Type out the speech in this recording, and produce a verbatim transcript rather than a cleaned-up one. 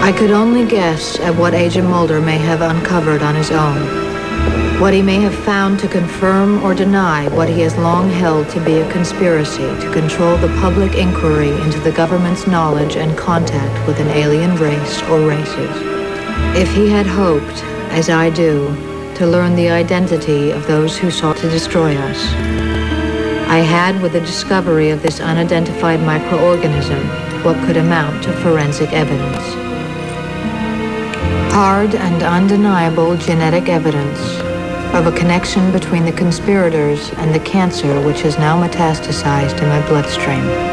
I could only guess at what Agent Mulder may have uncovered on his own, what he may have found to confirm or deny what he has long held to be a conspiracy to control the public inquiry into the government's knowledge and contact with an alien race or races. If he had hoped, as I do, to learn the identity of those who sought to destroy us, I had, with the discovery of this unidentified microorganism, what could amount to forensic evidence. Hard and undeniable genetic evidence of a connection between the conspirators and the cancer which has now metastasized in my bloodstream.